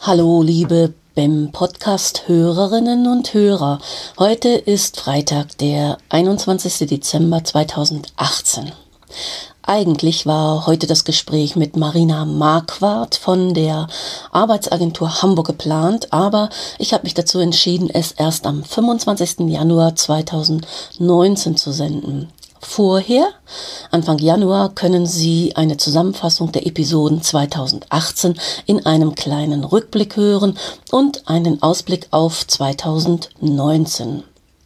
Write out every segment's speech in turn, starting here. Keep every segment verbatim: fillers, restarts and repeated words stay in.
Hallo, liebe B E M-Podcast-Hörerinnen und Hörer. Heute ist Freitag, der einundzwanzigster Dezember zweitausendachtzehn. Eigentlich war heute das Gespräch mit Marina Marquardt von der Arbeitsagentur Hamburg geplant, aber ich habe mich dazu entschieden, es erst am fünfundzwanzigster Januar zweitausendneunzehn zu senden. Vorher, Anfang Januar, können Sie eine Zusammenfassung der Episoden zweitausendachtzehn in einem kleinen Rückblick hören und einen Ausblick auf zweitausendneunzehn.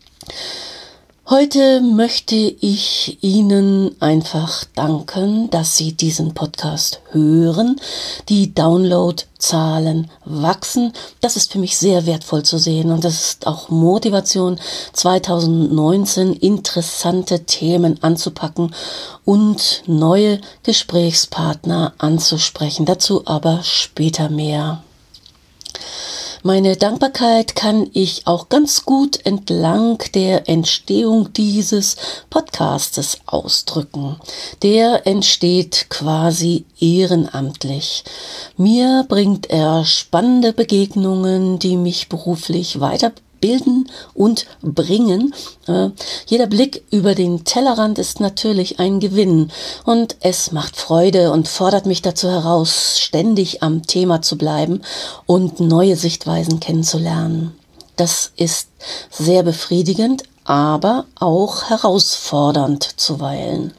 Heute möchte ich Ihnen einfach danken, dass Sie diesen Podcast hören. Die Downloadzahlen wachsen. Das ist für mich sehr wertvoll zu sehen und das ist auch Motivation, zweitausendneunzehn interessante Themen anzupacken und neue Gesprächspartner anzusprechen. Dazu aber später mehr. Meine Dankbarkeit kann ich auch ganz gut entlang der Entstehung dieses Podcastes ausdrücken. Der entsteht quasi ehrenamtlich. Mir bringt er spannende Begegnungen, die mich beruflich weiterbilden und bringen. Äh, jeder Blick über den Tellerrand ist natürlich ein Gewinn und es macht Freude und fordert mich dazu heraus, ständig am Thema zu bleiben und neue Sichtweisen kennenzulernen. Das ist sehr befriedigend, aber auch herausfordernd zuweilen.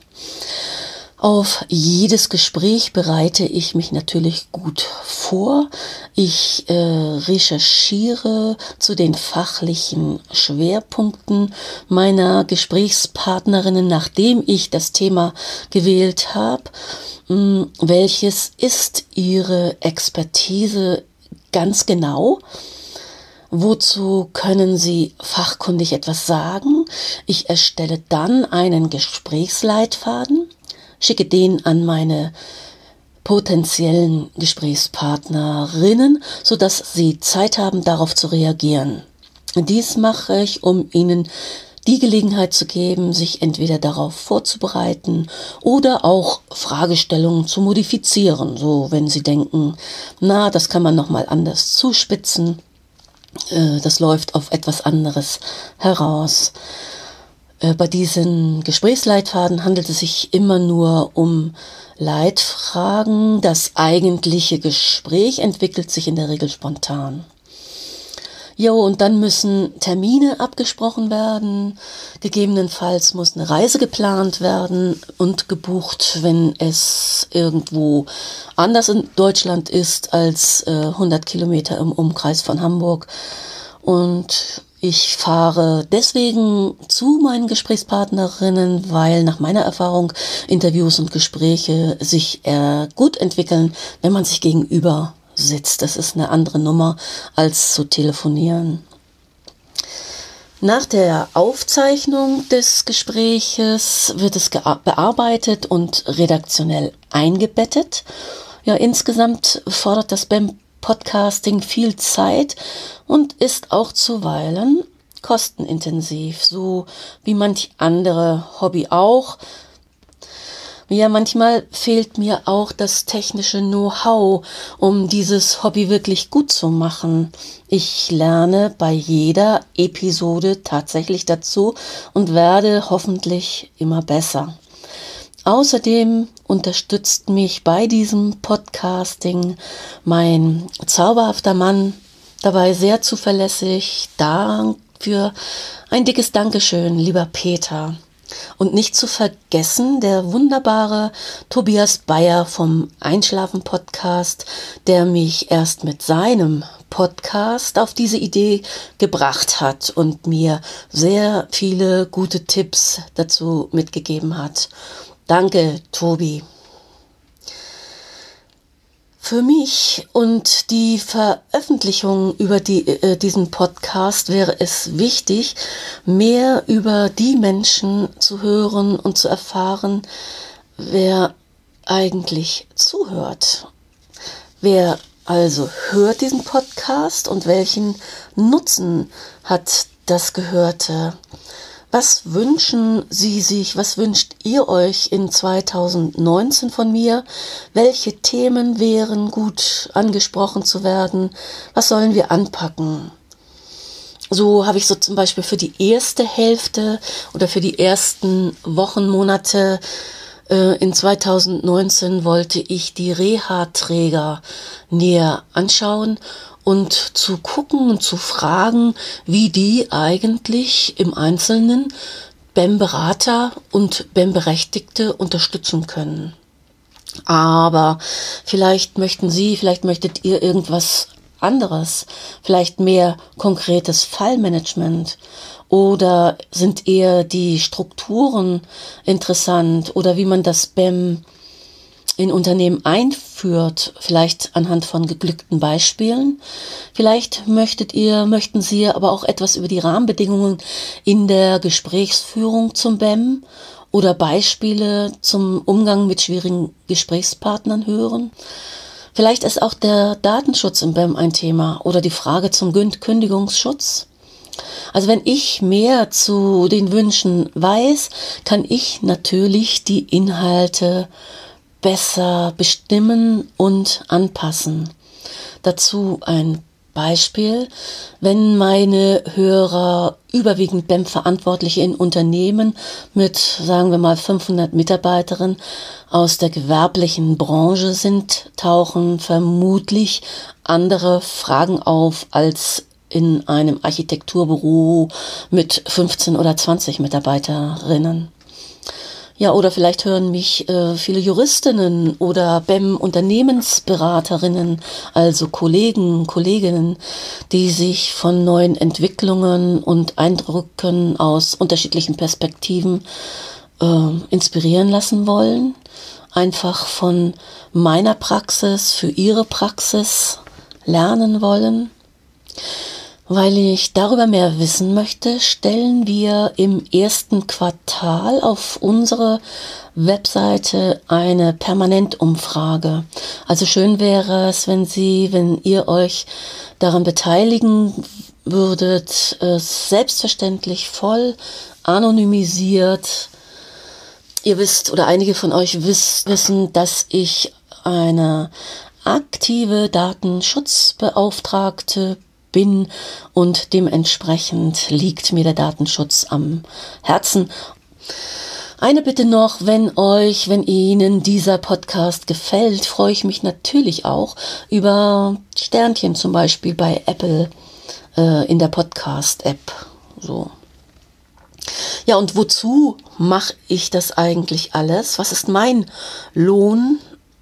Auf jedes Gespräch bereite ich mich natürlich gut vor. Ich äh, recherchiere zu den fachlichen Schwerpunkten meiner Gesprächspartnerinnen, nachdem ich das Thema gewählt habe. Hm, welches ist ihre Expertise ganz genau? Wozu können Sie fachkundig etwas sagen? Ich erstelle dann einen Gesprächsleitfaden, schicke den an meine potenziellen Gesprächspartnerinnen, sodass sie Zeit haben, darauf zu reagieren. Dies mache ich, um ihnen die Gelegenheit zu geben, sich entweder darauf vorzubereiten oder auch Fragestellungen zu modifizieren, so wenn sie denken, na, das kann man noch mal anders zuspitzen, äh, das läuft auf etwas anderes heraus. Bei diesen Gesprächsleitfaden handelt es sich immer nur um Leitfragen. Das eigentliche Gespräch entwickelt sich in der Regel spontan. Jo, und dann müssen Termine abgesprochen werden. Gegebenenfalls muss eine Reise geplant werden und gebucht, wenn es irgendwo anders in Deutschland ist als äh, hundert Kilometer im Umkreis von Hamburg. Und ich fahre deswegen zu meinen Gesprächspartnerinnen, weil nach meiner Erfahrung Interviews und Gespräche sich äh, gut entwickeln, wenn man sich gegenüber sitzt. Das ist eine andere Nummer als zu telefonieren. Nach der Aufzeichnung des Gespräches wird es bearbeitet und redaktionell eingebettet. Ja, insgesamt fordert das B E M Podcasting viel Zeit und ist auch zuweilen kostenintensiv, so wie manch andere Hobby auch. Ja, manchmal fehlt mir auch das technische Know-how, um dieses Hobby wirklich gut zu machen. Ich lerne bei jeder Episode tatsächlich dazu und werde hoffentlich immer besser. Außerdem unterstützt mich bei diesem Podcasting mein zauberhafter Mann, dabei sehr zuverlässig. Dafür ein dickes Dankeschön, lieber Peter. Und nicht zu vergessen der wunderbare Tobias Bayer vom Einschlafen-Podcast, der mich erst mit seinem Podcast auf diese Idee gebracht hat und mir sehr viele gute Tipps dazu mitgegeben hat. Danke, Tobi. Für mich und die Veröffentlichung über die, äh, diesen Podcast wäre es wichtig, mehr über die Menschen zu hören und zu erfahren, wer eigentlich zuhört. Wer also hört diesen Podcast und welchen Nutzen hat das Gehörte? Was wünschen Sie sich, was wünscht ihr euch in zweitausendneunzehn von mir? Welche Themen wären gut angesprochen zu werden? Was sollen wir anpacken? So habe ich so zum Beispiel für die erste Hälfte oder für die ersten Wochen, Monate äh, in zweitausendneunzehn wollte ich die Reha-Träger näher anschauen und zu gucken und zu fragen, wie die eigentlich im Einzelnen B E M-Berater und B E M-Berechtigte unterstützen können. Aber vielleicht möchten Sie, vielleicht möchtet ihr irgendwas anderes, vielleicht mehr konkretes Fallmanagement, oder sind eher die Strukturen interessant oder wie man das B E M in Unternehmen einführt, vielleicht anhand von geglückten Beispielen. Vielleicht möchtet ihr, möchten Sie aber auch etwas über die Rahmenbedingungen in der Gesprächsführung zum B E M oder Beispiele zum Umgang mit schwierigen Gesprächspartnern hören. Vielleicht ist auch der Datenschutz im B E M ein Thema oder die Frage zum Kündigungsschutz. Also wenn ich mehr zu den Wünschen weiß, kann ich natürlich die Inhalte besser bestimmen und anpassen. Dazu ein Beispiel: Wenn meine Hörer überwiegend B E M-Verantwortliche in Unternehmen mit, sagen wir mal, fünfhundert Mitarbeiterinnen aus der gewerblichen Branche sind, tauchen vermutlich andere Fragen auf als in einem Architekturbüro mit fünfzehn oder zwanzig Mitarbeiterinnen. Ja, oder vielleicht hören mich äh, viele Juristinnen oder B E M-Unternehmensberaterinnen, also Kollegen, Kolleginnen, die sich von neuen Entwicklungen und Eindrücken aus unterschiedlichen Perspektiven äh, inspirieren lassen wollen. Einfach von meiner Praxis für ihre Praxis lernen wollen. Weil ich darüber mehr wissen möchte, stellen wir im ersten Quartal auf unsere Webseite eine Permanentumfrage. Also schön wäre es, wenn Sie, wenn ihr euch daran beteiligen würdet, selbstverständlich voll anonymisiert. Ihr wisst oder einige von euch wiss, wissen, dass ich eine aktive Datenschutzbeauftragte bin und dementsprechend liegt mir der Datenschutz am Herzen. Eine Bitte noch: Wenn euch, wenn Ihnen dieser Podcast gefällt, freue ich mich natürlich auch über Sternchen, zum Beispiel bei Apple äh, in der Podcast-App. So. Ja, und wozu mache ich das eigentlich alles? Was ist mein Lohn?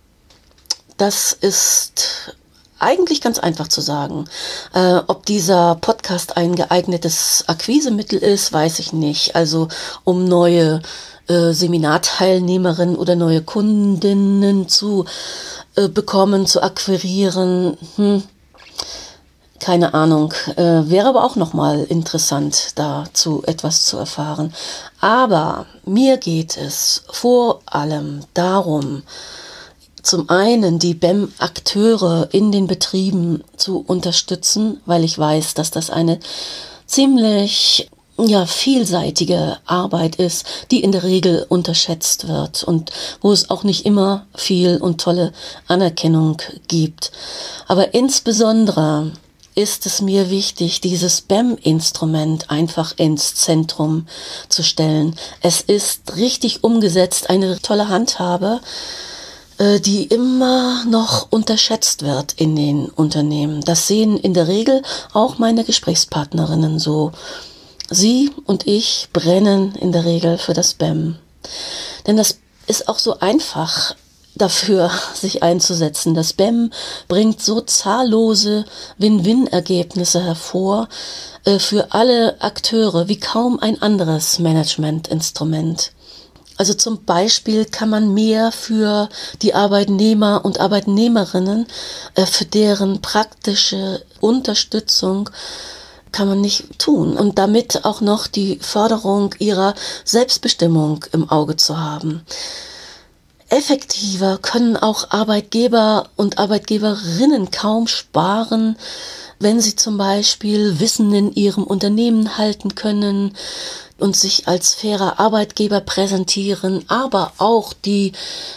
Das ist eigentlich ganz einfach zu sagen. Äh, ob dieser Podcast ein geeignetes Akquisemittel ist, weiß ich nicht. Also um neue äh, Seminarteilnehmerinnen oder neue Kundinnen zu äh, bekommen, zu akquirieren, hm, keine Ahnung. Äh, wäre aber auch nochmal interessant, dazu etwas zu erfahren. Aber mir geht es vor allem darum, zum einen die B E M-Akteure in den Betrieben zu unterstützen, weil ich weiß, dass das eine ziemlich ja, vielseitige Arbeit ist, die in der Regel unterschätzt wird und wo es auch nicht immer viel und tolle Anerkennung gibt. Aber insbesondere ist es mir wichtig, dieses B E M-Instrument einfach ins Zentrum zu stellen. Es ist richtig umgesetzt, eine tolle Handhabe, die immer noch unterschätzt wird in den Unternehmen. Das sehen in der Regel auch meine Gesprächspartnerinnen so. Sie und ich brennen in der Regel für das B E M. Denn das ist auch so einfach dafür, sich einzusetzen. Das B E M bringt so zahllose Win-Win-Ergebnisse hervor äh, für alle Akteure wie kaum ein anderes Managementinstrument. Also zum Beispiel kann man mehr für die Arbeitnehmer und Arbeitnehmerinnen, äh, für deren praktische Unterstützung kann man nicht tun. Und damit auch noch die Förderung ihrer Selbstbestimmung im Auge zu haben. Effektiver können auch Arbeitgeber und Arbeitgeberinnen kaum sparen, wenn sie zum Beispiel Wissen in ihrem Unternehmen halten können und sich als fairer Arbeitgeber präsentieren, aber auch die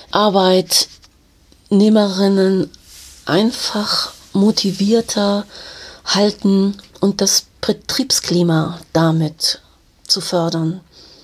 Arbeitnehmerinnen einfach motivierter halten und das Betriebsklima damit zu fördern.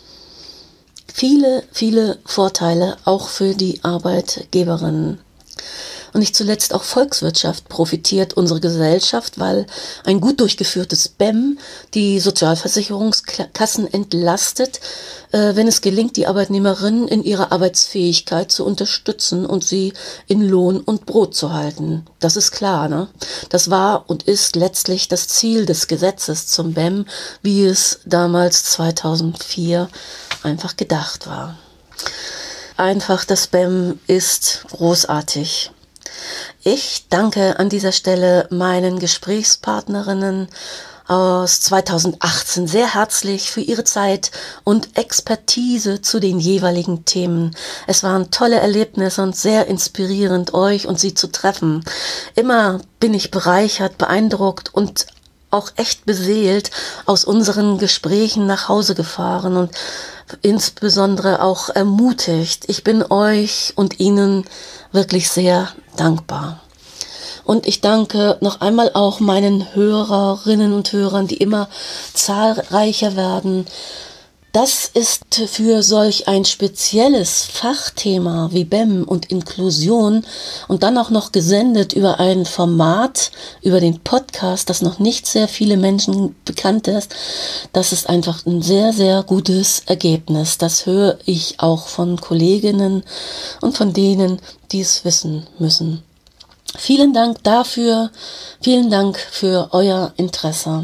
Viele, viele Vorteile auch für die Arbeitgeberinnen. Und nicht zuletzt auch Volkswirtschaft profitiert unsere Gesellschaft, weil ein gut durchgeführtes B E M die Sozialversicherungskassen entlastet, äh, wenn es gelingt, die Arbeitnehmerinnen in ihrer Arbeitsfähigkeit zu unterstützen und sie in Lohn und Brot zu halten. Das ist klar, ne? Das war und ist letztlich das Ziel des Gesetzes zum B E M, wie es damals zweitausendvier einfach gedacht war. Einfach, das B E M ist großartig. Ich danke an dieser Stelle meinen Gesprächspartnerinnen aus zweitausendachtzehn sehr herzlich für ihre Zeit und Expertise zu den jeweiligen Themen. Es waren tolle Erlebnisse und sehr inspirierend, euch und sie zu treffen. Immer bin ich bereichert, beeindruckt und auch echt beseelt aus unseren Gesprächen nach Hause gefahren und insbesondere auch ermutigt. Ich bin euch und Ihnen wirklich sehr dankbar. Und ich danke noch einmal auch meinen Hörerinnen und Hörern, die immer zahlreicher werden. Das ist für solch ein spezielles Fachthema wie B E M und Inklusion und dann auch noch gesendet über ein Format, über den Podcast, das noch nicht sehr viele Menschen bekannt ist. Das ist einfach ein sehr, sehr gutes Ergebnis. Das höre ich auch von Kolleginnen und von denen, die es wissen müssen. Vielen Dank dafür. Vielen Dank für euer Interesse.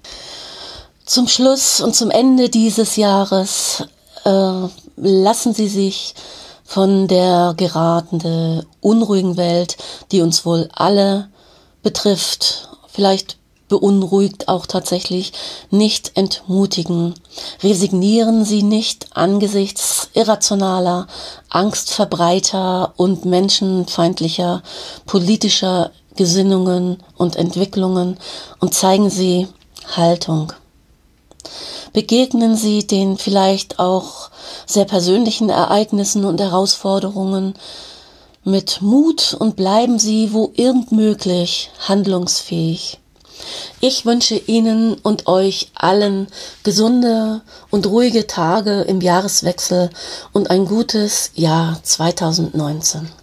Zum Schluss und zum Ende dieses Jahres äh, lassen Sie sich von der gerade unruhigen Welt, die uns wohl alle betrifft, vielleicht beunruhigt auch tatsächlich, nicht entmutigen. Resignieren Sie nicht angesichts irrationaler, Angstverbreiter und menschenfeindlicher politischer Gesinnungen und Entwicklungen und zeigen Sie Haltung. Begegnen Sie den vielleicht auch sehr persönlichen Ereignissen und Herausforderungen mit Mut und bleiben Sie, wo irgend möglich, handlungsfähig. Ich wünsche Ihnen und euch allen gesunde und ruhige Tage im Jahreswechsel und ein gutes Jahr zweitausendneunzehn.